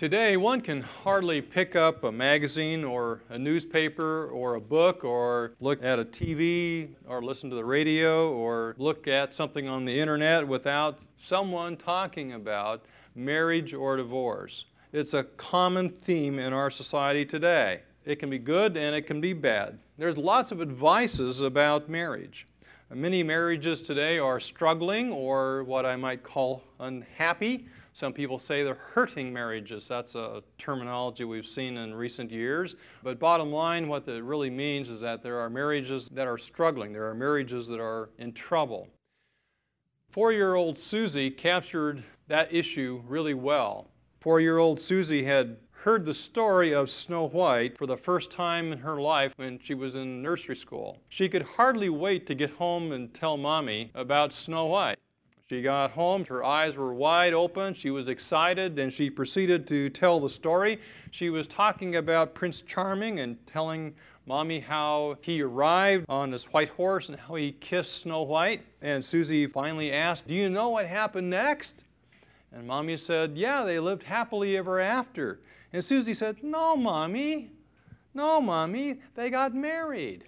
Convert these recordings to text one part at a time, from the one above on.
Today, one can hardly pick up a magazine or a newspaper or a book or look at a TV or listen to the radio or look at something on the internet without someone talking about marriage or divorce. It's a common theme in our society today. It can be good and it can be bad. There's lots of advices about marriage. Many marriages today are struggling or what I might call unhappy. Some people say they're hurting marriages. That's a terminology we've seen in recent years. But bottom line, what it really means is that there are marriages that are struggling. There are marriages that are in trouble. 4-year-old Susie captured that issue really well. 4-year-old Susie had heard the story of Snow White for the first time in her life when she was in nursery school. She could hardly wait to get home and tell Mommy about Snow White. She got home, her eyes were wide open, she was excited, and she proceeded to tell the story. She was talking about Prince Charming and telling Mommy how he arrived on his white horse and how he kissed Snow White. And Susie finally asked, "Do you know what happened next?" And Mommy said, "Yeah, they lived happily ever after." And Susie said, no, Mommy, they got married."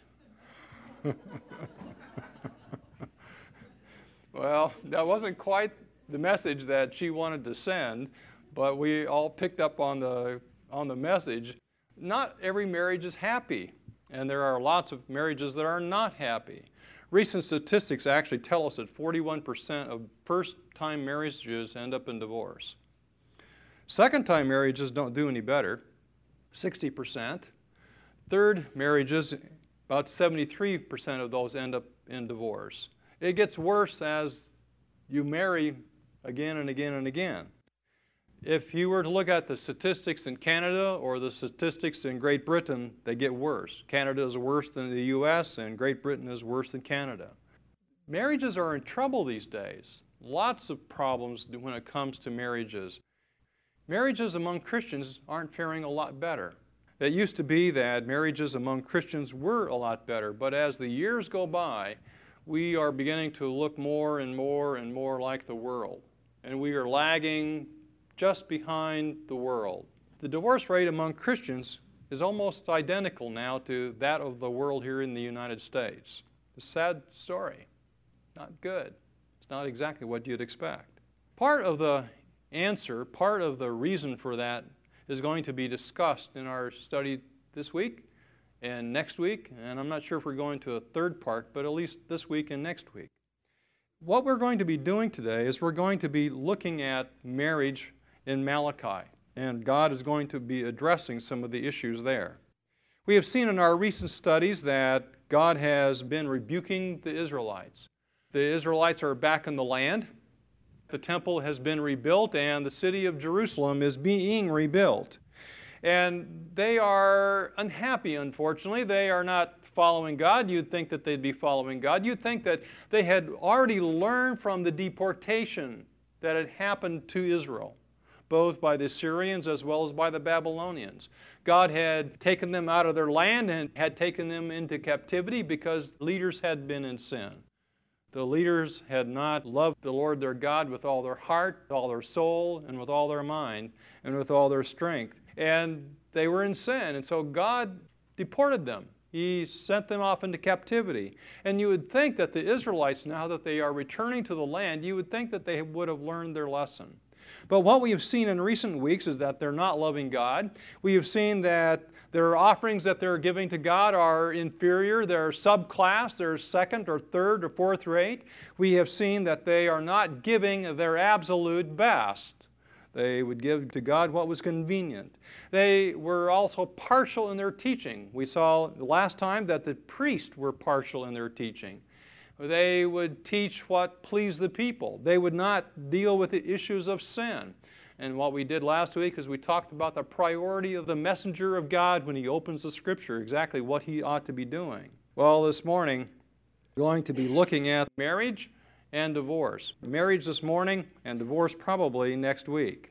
Well, that wasn't quite the message that she wanted to send, but we all picked up on the message. Not every marriage is happy, and there are lots of marriages that are not happy. Recent statistics actually tell us that 41% of first-time marriages end up in divorce. Second-time marriages don't do any better, 60%. Third marriages, about 73% of those end up in divorce. It gets worse as you marry again and again and again. If you were to look at the statistics in Canada or the statistics in Great Britain, they get worse. Canada is worse than the U.S. and Great Britain is worse than Canada. Marriages are in trouble these days. Lots of problems when it comes to marriages. Marriages among Christians aren't faring a lot better. It used to be that marriages among Christians were a lot better, but as the years go by, we are beginning to look more and more and more like the world, and we are lagging just behind the world. The divorce rate among Christians is almost identical now to that of the world here in the United States. It's a sad story. Not good. It's not exactly what you'd expect. Part of the answer, part of the reason for that is going to be discussed in our study this week and next week, and I'm not sure if we're going to a third part, but at least this week and next week. What we're going to be doing today is we're going to be looking at marriage in Malachi, and God is going to be addressing some of the issues there. We have seen in our recent studies that God has been rebuking the Israelites. The Israelites are back in the land. The temple has been rebuilt, and the city of Jerusalem is being rebuilt. And they are unhappy, unfortunately. They are not following God. You'd think that they'd be following God. You'd think that they had already learned from the deportation that had happened to Israel, both by the Assyrians as well as by the Babylonians. God had taken them out of their land and had taken them into captivity because leaders had been in sin. The leaders had not loved the Lord their God with all their heart, with all their soul, and with all their mind, and with all their strength. And they were in sin, and so God deported them. He sent them off into captivity. And you would think that the Israelites, now that they are returning to the land, you would think that they would have learned their lesson. But what we have seen in recent weeks is that they're not loving God. We have seen that their offerings that they're giving to God are inferior. They're subclass. They're second or third or fourth rate. We have seen that they are not giving their absolute best. They would give to God what was convenient. They were also partial in their teaching. We saw last time that the priests were partial in their teaching. They would teach what pleased the people. They would not deal with the issues of sin. And what we did last week is we talked about the priority of the messenger of God when he opens the Scripture, exactly what he ought to be doing. Well, this morning, we're going to be looking at marriage and divorce. Marriage this morning and divorce probably next week.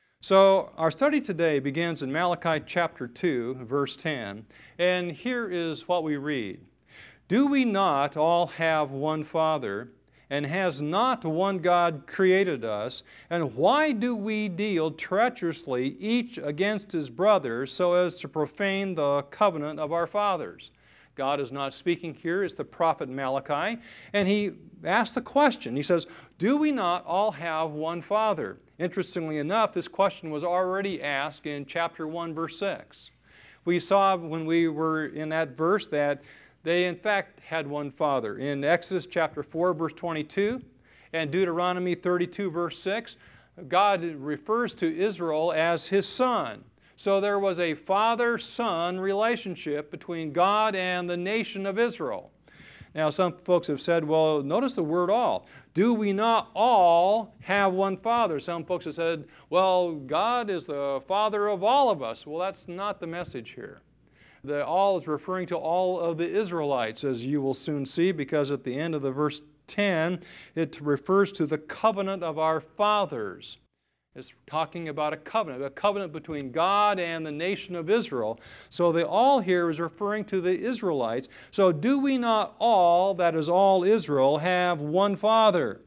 So our study today begins in Malachi chapter 2, verse 10, and here is what we read. Do we not all have one Father? And has not one God created us? And why do we deal treacherously each against his brother so as to profane the covenant of our fathers? God is not speaking here, it's the prophet Malachi, and he asks the question. He says, do we not all have one Father? Interestingly enough, this question was already asked in chapter 1, verse 6. We saw when we were in that verse that they in fact had one Father. In Exodus chapter 4, verse 22, and Deuteronomy 32, verse 6, God refers to Israel as his son. So there was a father-son relationship between God and the nation of Israel. Now some folks have said, well, notice the word all. Do we not all have one Father? Some folks have said, well, God is the Father of all of us. Well, that's not the message here. The all is referring to all of the Israelites, as you will soon see, because at the end of the verse 10, it refers to the covenant of our fathers. It's talking about a covenant between God and the nation of Israel. So the all here is referring to the Israelites. So do we not all, that is all Israel, have one Father?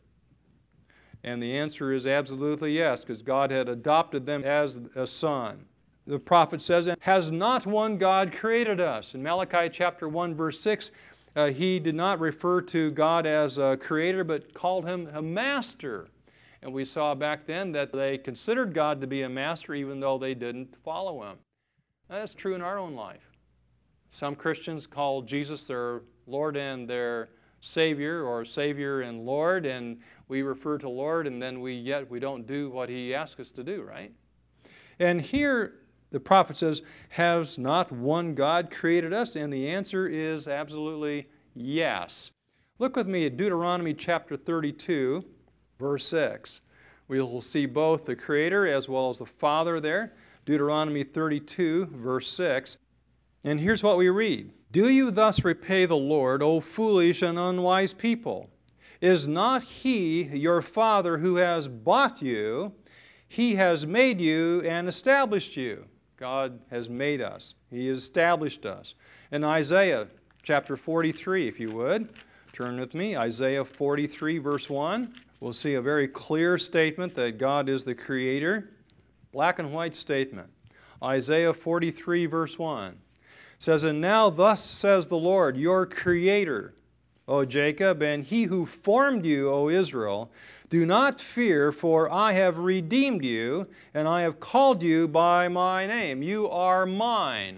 And the answer is absolutely yes, because God had adopted them as a son. The prophet says, has not one God created us? In Malachi chapter 1, verse 6, he did not refer to God as a creator, but called him a master. And we saw back then that they considered God to be a master even though they didn't follow him. That's true in our own life. Some Christians call Jesus their Lord and their Savior, or Savior and Lord, and we refer to Lord, and then we don't do what he asks us to do, right? And here the prophet says, has not one God created us? And the answer is absolutely yes. Look with me at Deuteronomy chapter 32, verse 6. We will see both the Creator as well as the Father there. Deuteronomy 32, verse 6. And here's what we read. Do you thus repay the Lord, O foolish and unwise people? Is not He your Father who has bought you? He has made you and established you. God has made us. He has established us. In Isaiah chapter 43, if you would, turn with me. Isaiah 43, verse 1. We'll see a very clear statement that God is the Creator. Black and white statement. Isaiah 43, verse 1 says, and now thus says the Lord, your Creator, O Jacob, and He who formed you, O Israel, do not fear, for I have redeemed you, and I have called you by my name. You are mine.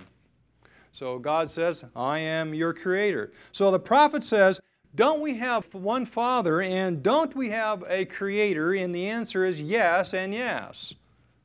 So God says, I am your Creator. So the prophet says, don't we have one Father, and don't we have a Creator? And the answer is yes and yes.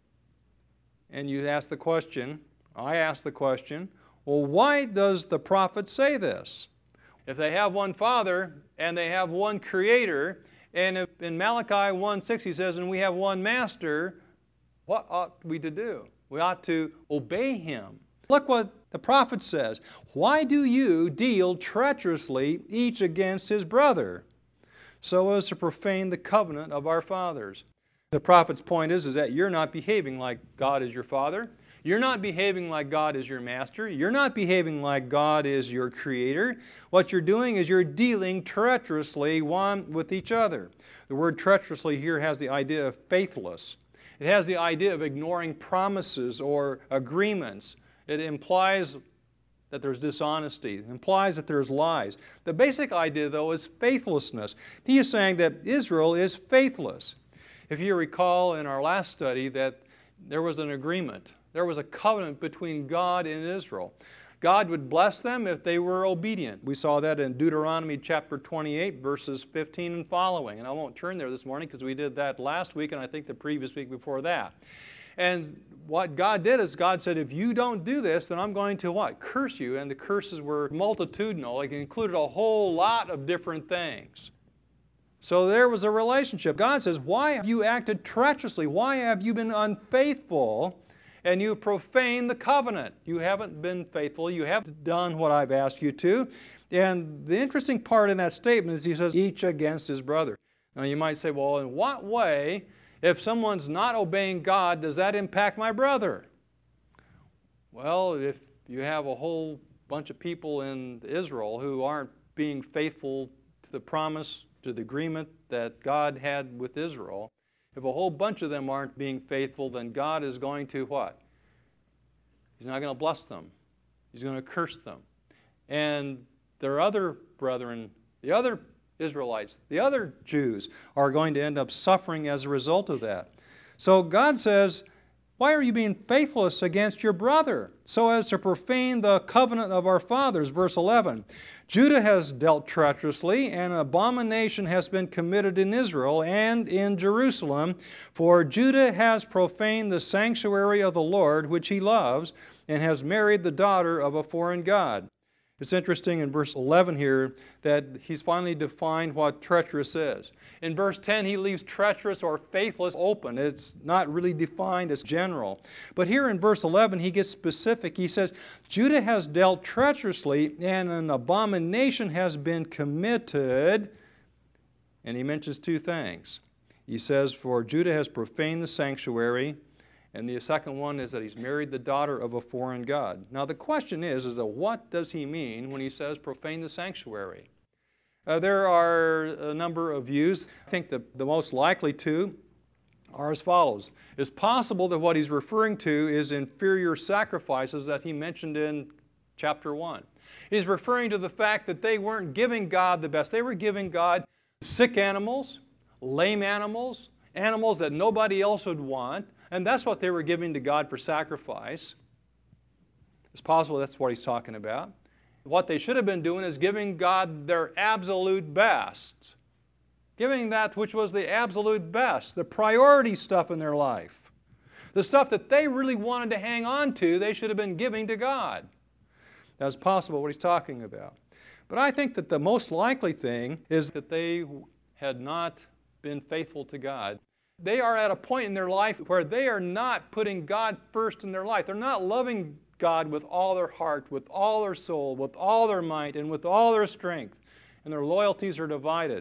And you ask the question, I ask the question, well, why does the prophet say this? If they have one Father and they have one Creator, and if in Malachi 1:6 he says, and we have one Master, what ought we to do? We ought to obey Him. Look what the prophet says. Why do you deal treacherously each against his brother, so as to profane the covenant of our fathers? The prophet's point is that you're not behaving like God is your Father. You're not behaving like God is your Master. You're not behaving like God is your Creator. What you're doing is you're dealing treacherously one with each other. The word treacherously here has the idea of faithless. It has the idea of ignoring promises or agreements. It implies that there's dishonesty. It implies that there's lies. The basic idea, though, is faithlessness. He is saying that Israel is faithless. If you recall in our last study that there was an agreement. There was a covenant between God and Israel. God would bless them if they were obedient. We saw that in Deuteronomy chapter 28, verses 15 and following. And I won't turn there this morning because we did that last week and I think the previous week before that. And what God did is God said, if you don't do this, then I'm going to what? Curse you. And the curses were multitudinal. It included a whole lot of different things. So there was a relationship. God says, why have you acted treacherously? Why have you been unfaithful and you profane the covenant? You haven't been faithful. You haven't done what I've asked you to. And the interesting part in that statement is he says, each against his brother. Now you might say, well, in what way, if someone's not obeying God, does that impact my brother? Well, if you have a whole bunch of people in Israel who aren't being faithful to the promise to the agreement that God had with Israel, if a whole bunch of them aren't being faithful, then God is going to what? He's not going to bless them. He's going to curse them. And their other brethren, the other Israelites, the other Jews, are going to end up suffering as a result of that. So God says, why are you being faithless against your brother, so as to profane the covenant of our fathers? Verse 11, Judah has dealt treacherously, and an abomination has been committed in Israel and in Jerusalem, for Judah has profaned the sanctuary of the Lord, which he loves, and has married the daughter of a foreign god. It's interesting in verse 11 here that he's finally defined what treacherous is. In verse 10, he leaves treacherous or faithless open. It's not really defined as general. But here in verse 11, he gets specific. He says, Judah has dealt treacherously, and an abomination has been committed. And he mentions two things. He says, for Judah has profaned the sanctuary, and the second one is that he's married the daughter of a foreign god. Now the question is what does he mean when he says profane the sanctuary? There are a number of views. I think the most likely two are as follows. It's possible that what he's referring to is inferior sacrifices that he mentioned in chapter 1. He's referring to the fact that they weren't giving God the best. They were giving God sick animals, lame animals, animals that nobody else would want, and that's what they were giving to God for sacrifice. It's possible that's what he's talking about. What they should have been doing is giving God their absolute best. Giving that which was the absolute best, the priority stuff in their life. The stuff that they really wanted to hang on to, they should have been giving to God. That's possible what he's talking about. But I think that the most likely thing is that they had not been faithful to God. They are at a point in their life where they are not putting God first in their life. They're not loving God with all their heart, with all their soul, with all their might, and with all their strength. And their loyalties are divided.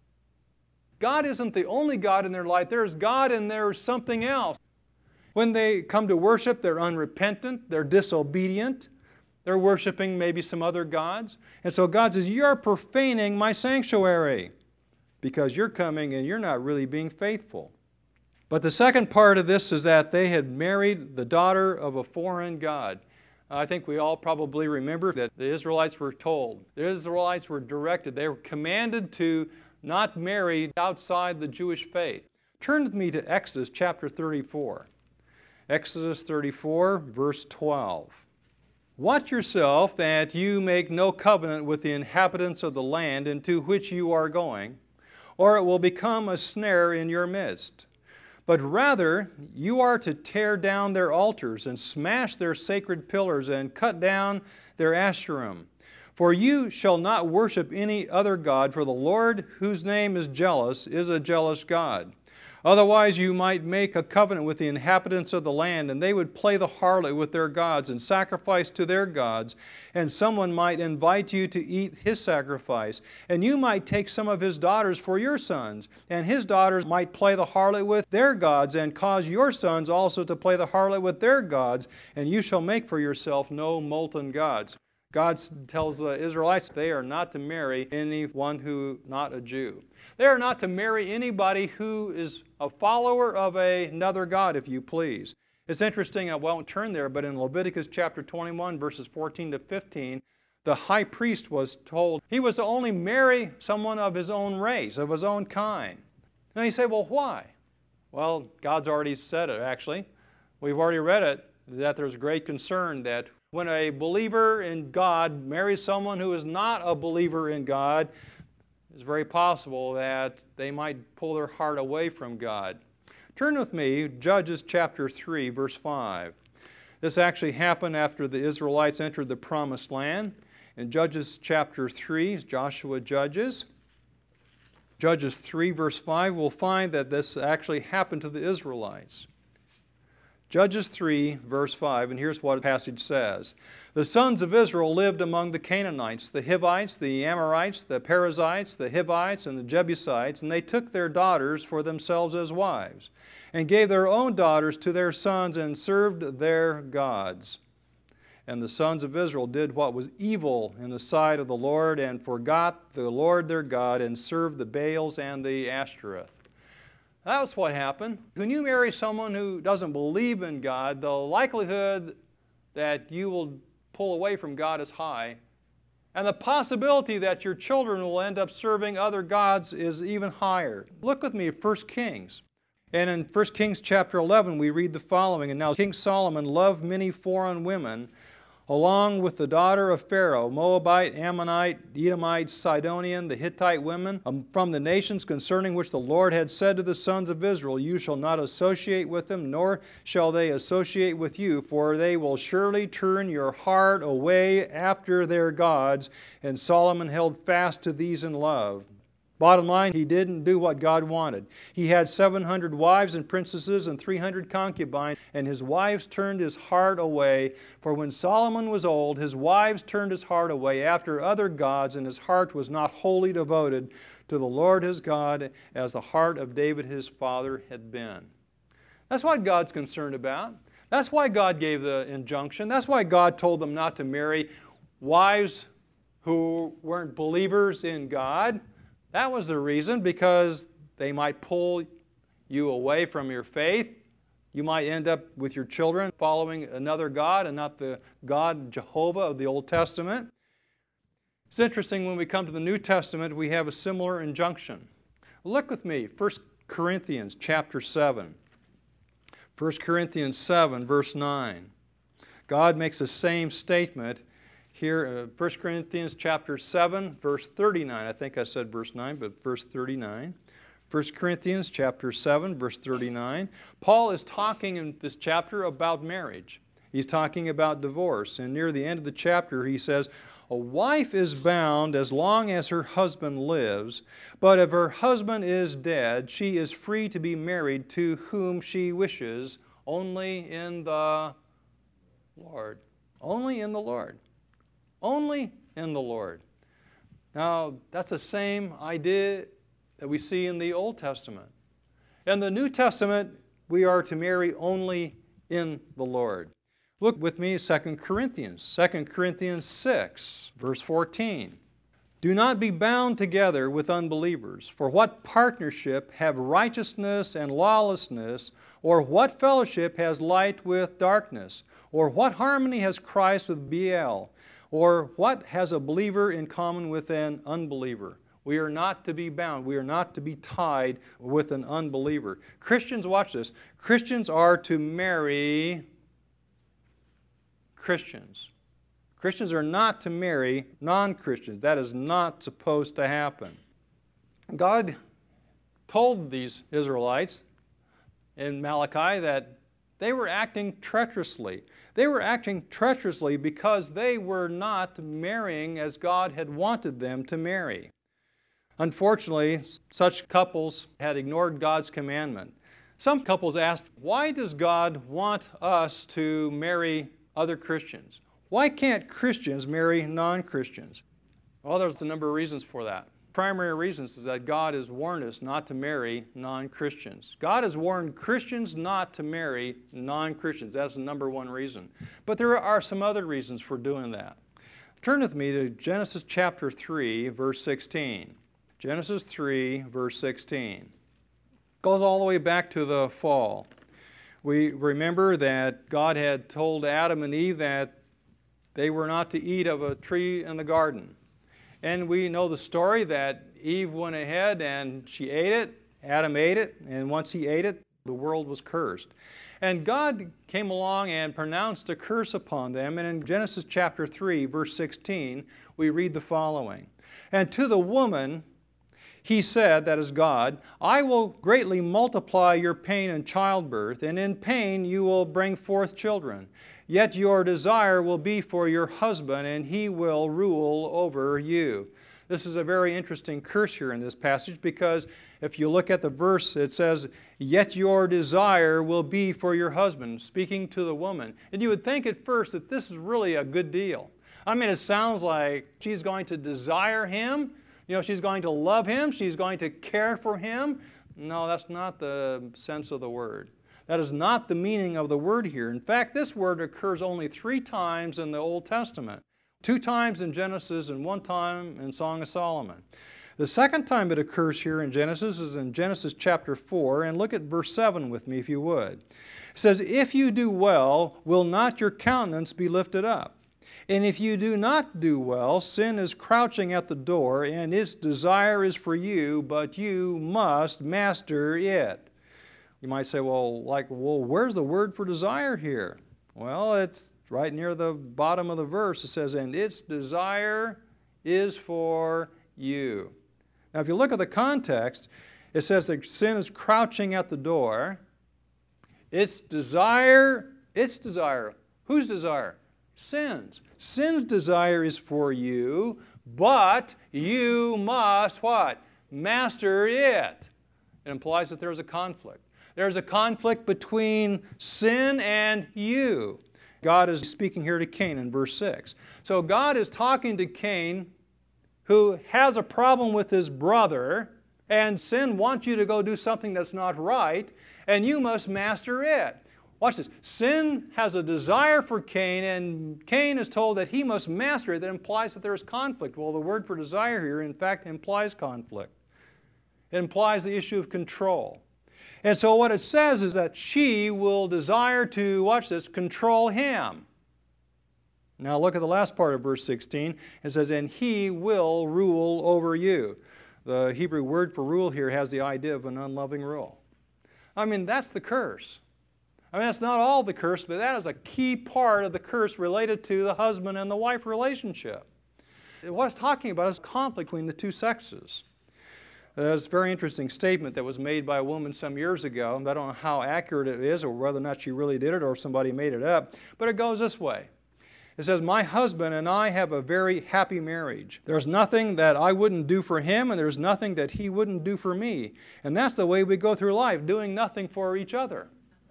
God isn't the only God in their life. There's God and there's something else. When they come to worship, they're unrepentant, they're disobedient, they're worshiping maybe some other gods. And so God says, you're profaning my sanctuary because you're coming and you're not really being faithful. But the second part of this is that they had married the daughter of a foreign god. I think we all probably remember that the Israelites were told, the Israelites were directed, they were commanded to not marry outside the Jewish faith. Turn with me to Exodus chapter 34. Exodus 34, verse 12. Watch yourself that you make no covenant with the inhabitants of the land into which you are going, or it will become a snare in your midst. But rather, you are to tear down their altars and smash their sacred pillars and cut down their Asherim. For you shall not worship any other god, for the Lord, whose name is jealous, is a jealous God. Otherwise you might make a covenant with the inhabitants of the land, and they would play the harlot with their gods and sacrifice to their gods, and someone might invite you to eat his sacrifice, and you might take some of his daughters for your sons, and his daughters might play the harlot with their gods, and cause your sons also to play the harlot with their gods, and you shall make for yourself no molten gods. God tells the Israelites they are not to marry anyone who is not a Jew. They are not to marry anybody who is a follower of another god, if you please. It's interesting, I won't turn there, but in Leviticus chapter 21, verses 14 to 15, the high priest was told he was to only marry someone of his own race, of his own kind. Now you say, well, why? Well, God's already said it, actually. We've already read it, that there's great concern that when a believer in God marries someone who is not a believer in God, it's very possible that they might pull their heart away from God. Turn with me, Judges chapter 3, verse 5. This actually happened after the Israelites entered the Promised Land. In Judges chapter 3, Joshua judges. Judges 3, verse 5, we'll find that this actually happened to the Israelites. Judges 3, verse 5, and here's what the passage says. The sons of Israel lived among the Canaanites, the Hivites, the Amorites, the Perizzites, the Hivites, and the Jebusites, and they took their daughters for themselves as wives, and gave their own daughters to their sons, and served their gods. And the sons of Israel did what was evil in the sight of the Lord, and forgot the Lord their God, and served the Baals and the Ashtoreth. That's what happened. When you marry someone who doesn't believe in God, the likelihood that you will pull away from God is high. And the possibility that your children will end up serving other gods is even higher. Look with me at 1 Kings. And in 1 Kings chapter 11, we read the following, And now King Solomon loved many foreign women, along with the daughter of Pharaoh, Moabite, Ammonite, Edomite, Sidonian, the Hittite women, from the nations concerning which the Lord had said to the sons of Israel, You shall not associate with them, nor shall they associate with you, for they will surely turn your heart away after their gods. And Solomon held fast to these in love. Bottom line, he didn't do what God wanted. He had 700 wives and princesses and 300 concubines, and his wives turned his heart away. For when Solomon was old, his wives turned his heart away after other gods, and his heart was not wholly devoted to the Lord his God, as the heart of David his father had been. That's what God's concerned about. That's why God gave the injunction. That's why God told them not to marry wives who weren't believers in God. That was the reason, because they might pull you away from your faith. You might end up with your children following another God and not the God Jehovah of the Old Testament. It's interesting, when we come to the New Testament, we have a similar injunction. Look with me, 1 Corinthians chapter 7. 1 Corinthians 7, verse 9. God makes the same statement here, 1 Corinthians chapter 7, verse 39. I think I said verse 9, but verse 39. 1 Corinthians chapter 7, verse 39. Paul is talking in this chapter about marriage. He's talking about divorce. And near the end of the chapter, he says, A wife is bound as long as her husband lives, but if her husband is dead, she is free to be married to whom she wishes, only in the Lord. Only in the Lord. Only in the Lord. Now, that's the same idea that we see in the Old Testament. In the New Testament, we are to marry only in the Lord. Look with me at 2 Corinthians. 2 Corinthians 6, verse 14. Do not be bound together with unbelievers, for what partnership have righteousness and lawlessness, or what fellowship has light with darkness, or what harmony has Christ with Belial? Or what has a believer in common with an unbeliever? We are not to be bound. We are not to be tied with an unbeliever. Christians, watch this. Christians are to marry Christians. Christians are not to marry non-Christians. That is not supposed to happen. God told these Israelites in Malachi that they were acting treacherously. They were acting treacherously because they were not marrying as God had wanted them to marry. Unfortunately, such couples had ignored God's commandment. Some couples asked, why does God want us to marry other Christians? Why can't Christians marry non-Christians? Well, there's a number of reasons for that. Primary reasons is that God has warned us not to marry non-Christians. God has warned Christians not to marry non-Christians. That's the number one reason. But there are some other reasons for doing that. Turn with me to Genesis chapter 3, verse 16. Genesis 3, verse 16. Goes all the way back to the fall. We remember that God had told Adam and Eve that they were not to eat of a tree in the garden. And we know the story that Eve went ahead and she ate it, Adam ate it, and once he ate it, the world was cursed. And God came along and pronounced a curse upon them, and in Genesis chapter 3, verse 16, we read the following. And to the woman he said, that is God, I will greatly multiply your pain in childbirth, and in pain you will bring forth children. Yet your desire will be for your husband, and he will rule over you. This is a very interesting curse here in this passage, because if you look at the verse, it says, yet your desire will be for your husband, speaking to the woman. And you would think at first that this is really a good deal. I mean, it sounds like she's going to desire him. You know, she's going to love him. She's going to care for him. No, that's not the sense of the word. That is not the meaning of the word here. In fact, this word occurs only 3 times in the Old Testament. 2 times in Genesis and 1 time in Song of Solomon. The second time it occurs here in Genesis is in Genesis chapter 4, and look at verse 7 with me if you would. It says, "If you do well, will not your countenance be lifted up? And if you do not do well, sin is crouching at the door, and its desire is for you, but you must master it." You might say, well, where's the word for desire here? Well, it's right near the bottom of the verse. It says, "And its desire is for you." Now, if you look at the context, it says that sin is crouching at the door. Its desire, whose desire? Sin's. Sin's desire is for you, but you must what? Master it. It implies that there's a conflict. There's a conflict between sin and you. God is speaking here to Cain in verse 6. So God is talking to Cain, who has a problem with his brother, and sin wants you to go do something that's not right, and you must master it. Watch this. Sin has a desire for Cain, and Cain is told that he must master it. That implies that there is conflict. Well, the word for desire here, in fact, implies conflict. It implies the issue of control. And so what it says is that she will desire to, watch this, control him. Now look at the last part of verse 16. It says, "And he will rule over you." The Hebrew word for rule here has the idea of an unloving rule. I mean, that's the curse. I mean, that's not all the curse, but that is a key part of the curse related to the husband and the wife relationship. What it's talking about is conflict between the two sexes. There's a very interesting statement that was made by a woman some years ago. I don't know how accurate it is or whether or not she really did it or somebody made it up, but it goes this way. It says, "My husband and I have a very happy marriage. There's nothing that I wouldn't do for him, and there's nothing that he wouldn't do for me. And that's the way we go through life, doing nothing for each other."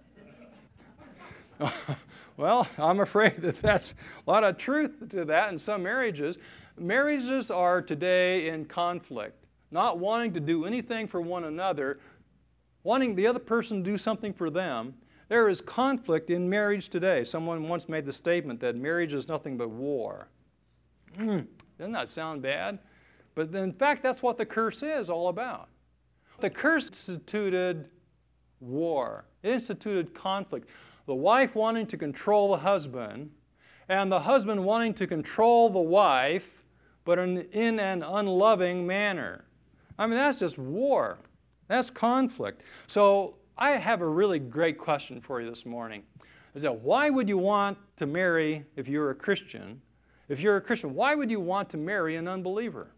Well, I'm afraid that that's a lot of truth to that in some marriages. Marriages are today in conflict, not wanting to do anything for one another, wanting the other person to do something for them. There is conflict in marriage today. Someone once made the statement that marriage is nothing but war. Doesn't that sound bad? But in fact, that's what the curse is all about. The curse instituted war. It instituted conflict. The wife wanting to control the husband, and the husband wanting to control the wife, but in an unloving manner. I mean, that's just war. That's conflict. So I have a really great question for you this morning. Is that why would you want to marry if you're a Christian? If you're a Christian, why would you want to marry an unbeliever?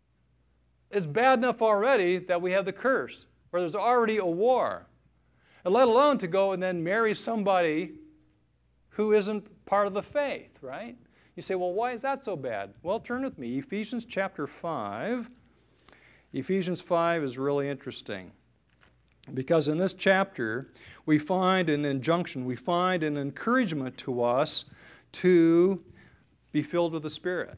It's bad enough already that we have the curse, where there's already a war. And let alone to go and then marry somebody who isn't part of the faith, right? You say, well, why is that so bad? Well, turn with me, Ephesians chapter 5. Ephesians 5 is really interesting. Because in this chapter, we find an injunction, we find an encouragement to us to be filled with the Spirit.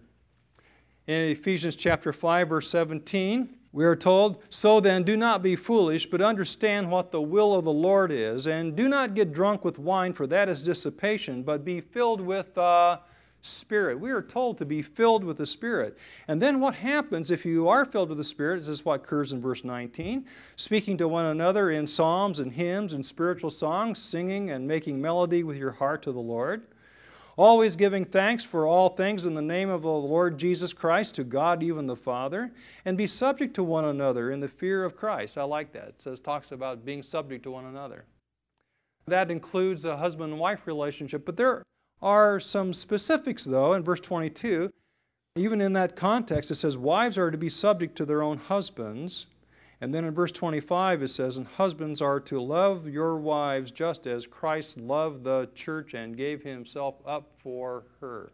In Ephesians chapter 5, verse 17, we are told, "So then, do not be foolish, but understand what the will of the Lord is, and do not get drunk with wine, for that is dissipation, but be filled with the Spirit." We are told to be filled with the Spirit. And then what happens if you are filled with the Spirit? This is what occurs in verse 19. "Speaking to one another in psalms and hymns and spiritual songs, singing and making melody with your heart to the Lord. Always giving thanks for all things in the name of the Lord Jesus Christ to God even the Father. And be subject to one another in the fear of Christ." I like that. It talks about being subject to one another. That includes a husband and wife relationship, but there are some specifics, though, in verse 22. Even in that context, it says, "Wives are to be subject to their own husbands." And then in verse 25, it says, "And husbands are to love your wives just as Christ loved the church and gave himself up for her."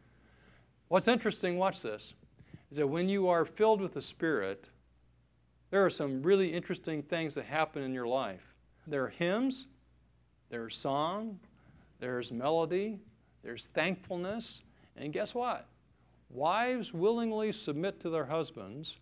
What's interesting, watch this, is that when you are filled with the Spirit, there are some really interesting things that happen in your life. There are hymns, there's song, there's melody, there's thankfulness, and guess what? Wives willingly submit to their husbands,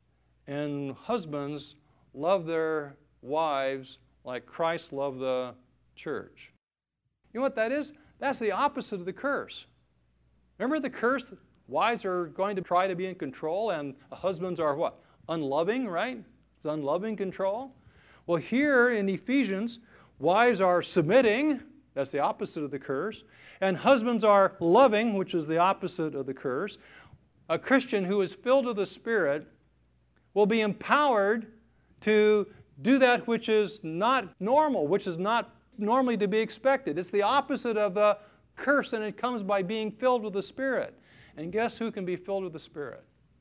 and husbands love their wives like Christ loved the church. You know what that is? That's the opposite of the curse. Remember the curse? Wives are going to try to be in control, and husbands are what? Unloving, right? It's unloving control. Well, here in Ephesians, wives are submitting. That's the opposite of the curse. And husbands are loving, which is the opposite of the curse. A Christian who is filled with the Spirit will be empowered to do that which is not normal, which is not normally to be expected. It's the opposite of the curse, and it comes by being filled with the Spirit. And guess who can be filled with the Spirit?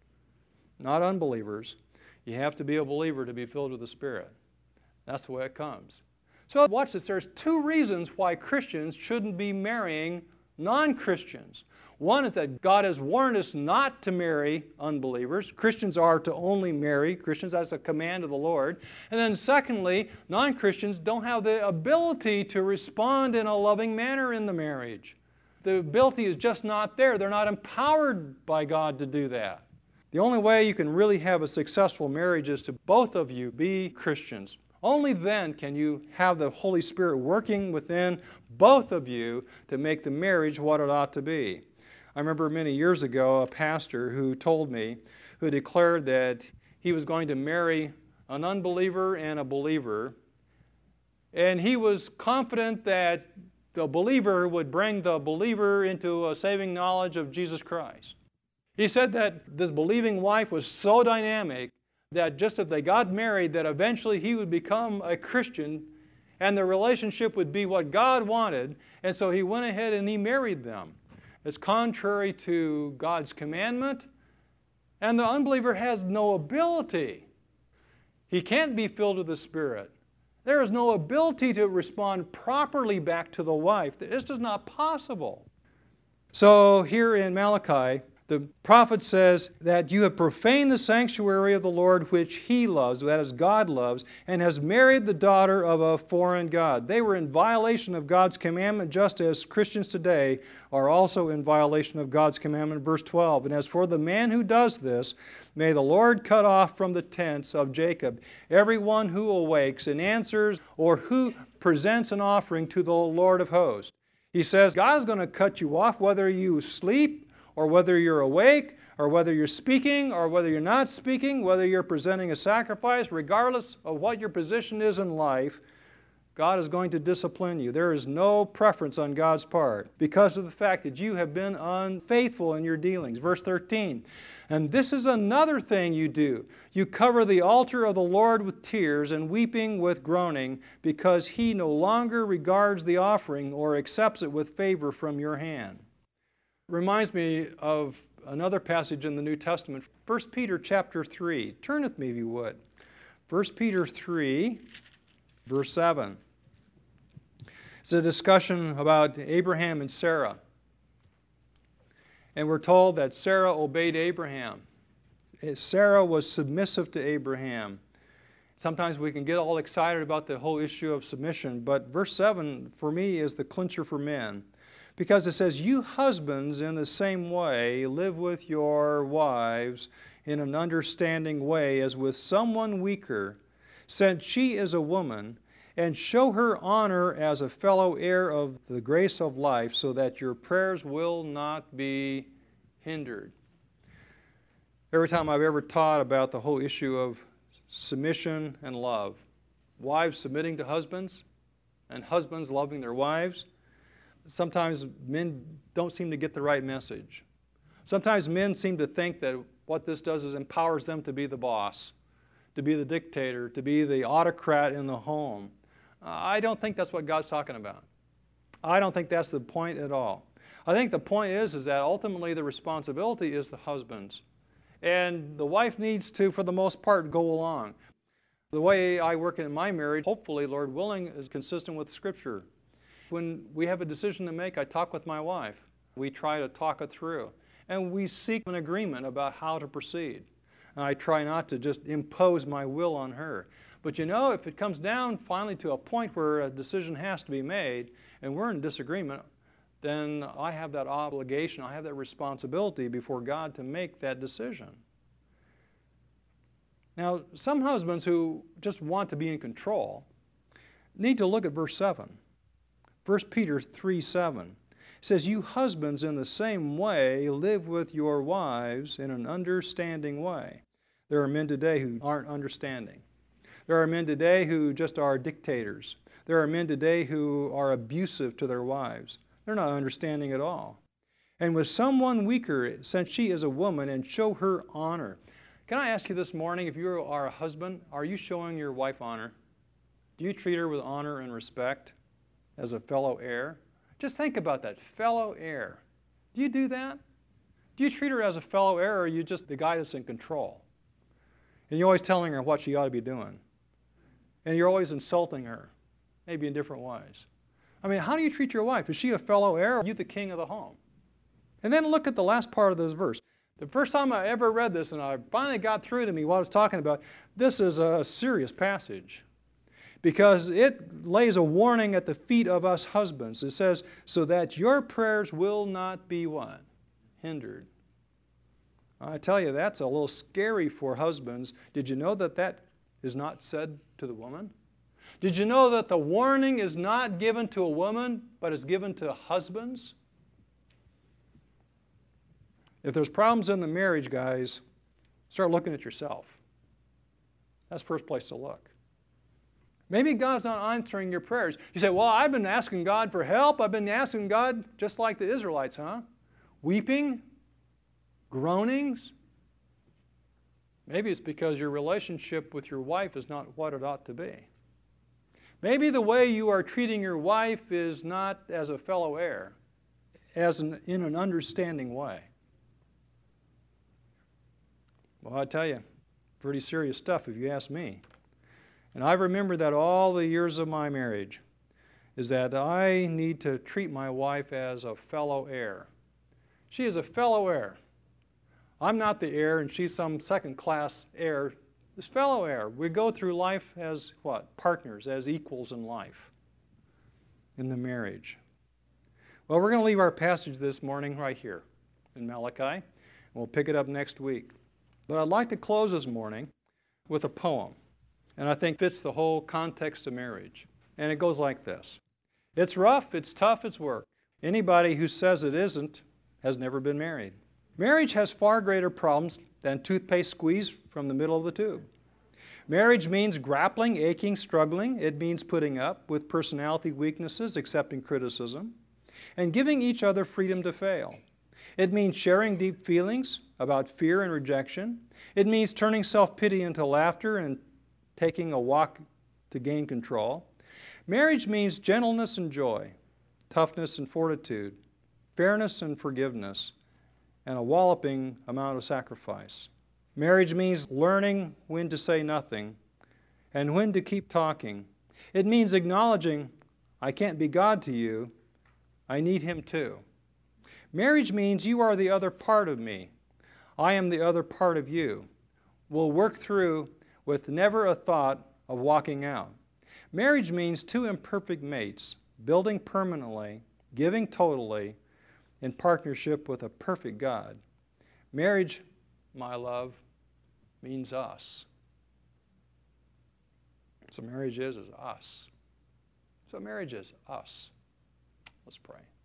Not unbelievers. You have to be a believer to be filled with the Spirit. That's the way it comes. So watch this. There's two reasons why Christians shouldn't be marrying non-Christians. One is that God has warned us not to marry unbelievers. Christians are to only marry Christians. That's a command of the Lord. And then secondly, non-Christians don't have the ability to respond in a loving manner in the marriage. The ability is just not there. They're not empowered by God to do that. The only way you can really have a successful marriage is to both of you be Christians. Only then can you have the Holy Spirit working within both of you to make the marriage what it ought to be. I remember many years ago a pastor who told me, who declared that he was going to marry an unbeliever and a believer, and he was confident that the believer would bring the believer into a saving knowledge of Jesus Christ. He said that this believing wife was so dynamic that just if they got married, that eventually he would become a Christian and the relationship would be what God wanted, and so he went ahead and he married them. It's contrary to God's commandment, and the unbeliever has no ability. He can't be filled with the Spirit. There is no ability to respond properly back to the wife. It's just not possible. So here in Malachi, the prophet says that you have profaned the sanctuary of the Lord which He loves, that is, God loves, and has married the daughter of a foreign god. They were in violation of God's commandment, just as Christians today are also in violation of God's commandment. Verse 12, and as for the man who does this, may the Lord cut off from the tents of Jacob everyone who awakes and answers, or who presents an offering to the Lord of hosts. He says, God is going to cut you off whether you sleep, or whether you're awake, or whether you're speaking, or whether you're not speaking, whether you're presenting a sacrifice, regardless of what your position is in life, God is going to discipline you. There is no preference on God's part because of the fact that you have been unfaithful in your dealings. Verse 13, and this is another thing you do. You cover the altar of the Lord with tears and weeping with groaning, because He no longer regards the offering or accepts it with favor from your hand. Reminds me of another passage in the New Testament, 1 Peter chapter 3. Turn with me if you would. 1 Peter 3, verse 7. It's a discussion about Abraham and Sarah. And we're told that Sarah obeyed Abraham. Sarah was submissive to Abraham. Sometimes we can get all excited about the whole issue of submission, but verse 7 for me is the clincher for men. Because it says, you husbands in the same way live with your wives in an understanding way as with someone weaker, since she is a woman, and show her honor as a fellow heir of the grace of life, so that your prayers will not be hindered. Every time I've ever taught about the whole issue of submission and love, wives submitting to husbands, and husbands loving their wives, sometimes men don't seem to get the right message. Sometimes men seem to think that what this does is empowers them to be the boss, to be the dictator, to be the autocrat in the home. I don't think that's what God's talking about. I don't think that's the point at all. I think the point is that ultimately the responsibility is the husband's. And the wife needs to, for the most part, go along. The way I work in my marriage, hopefully, Lord willing, is consistent with Scripture. When we have a decision to make, I talk with my wife. We try to talk it through. And we seek an agreement about how to proceed. And I try not to just impose my will on her. But you know, if it comes down finally to a point where a decision has to be made, and we're in disagreement, then I have that obligation, I have that responsibility before God to make that decision. Now, some husbands who just want to be in control need to look at verse 7. 1 Peter 3:7 says, "You husbands in the same way live with your wives in an understanding way." There are men today who aren't understanding. There are men today who just are dictators. There are men today who are abusive to their wives. They're not understanding at all. "And with someone weaker, since she is a woman, and show her honor." Can I ask you this morning, if you are a husband, are you showing your wife honor? Do you treat her with honor and respect as a fellow heir? Just think about that, fellow heir. Do you do that? Do you treat her as a fellow heir, or are you just the guy that's in control? And you're always telling her what she ought to be doing. And you're always insulting her, maybe in different ways. I mean, how do you treat your wife? Is she a fellow heir, or are you the king of the home? And then look at the last part of this verse. The first time I ever read this, and I finally got through to me what it's talking about, this is a serious passage, because it lays a warning at the feet of us husbands. It says, so that your prayers will not be what? Hindered. I tell you, that's a little scary for husbands. Did you know that that is not said to the woman? Did you know that the warning is not given to a woman, but is given to husbands? If there's problems in the marriage, guys, start looking at yourself. That's the first place to look. Maybe God's not answering your prayers. You say, well, I've been asking God for help. I've been asking God just like the Israelites, huh? Weeping, groanings. Maybe it's because your relationship with your wife is not what it ought to be. Maybe the way you are treating your wife is not as a fellow heir, in an understanding way. Well, I tell you, pretty serious stuff if you ask me. And I remember that all the years of my marriage, is that I need to treat my wife as a fellow heir. She is a fellow heir. I'm not the heir, and she's some second-class heir. This fellow heir. We go through life as what? Partners, as equals in life, in the marriage. Well, we're going to leave our passage this morning right here in Malachi, and we'll pick it up next week. But I'd like to close this morning with a poem, and I think fits the whole context of marriage. And it goes like this. It's rough, it's tough, it's work. Anybody who says it isn't has never been married. Marriage has far greater problems than toothpaste squeeze from the middle of the tube. Marriage means grappling, aching, struggling. It means putting up with personality weaknesses, accepting criticism, and giving each other freedom to fail. It means sharing deep feelings about fear and rejection. It means turning self-pity into laughter and taking a walk to gain control. Marriage means gentleness and joy, toughness and fortitude, fairness and forgiveness, and a walloping amount of sacrifice. Marriage means learning when to say nothing and when to keep talking. It means acknowledging, I can't be God to you, I need Him too. Marriage means you are the other part of me. I am the other part of you. We'll work through with never a thought of walking out. Marriage means two imperfect mates building permanently, giving totally, in partnership with a perfect God. Marriage, my love, means us. So marriage is us. So marriage is us. Let's pray.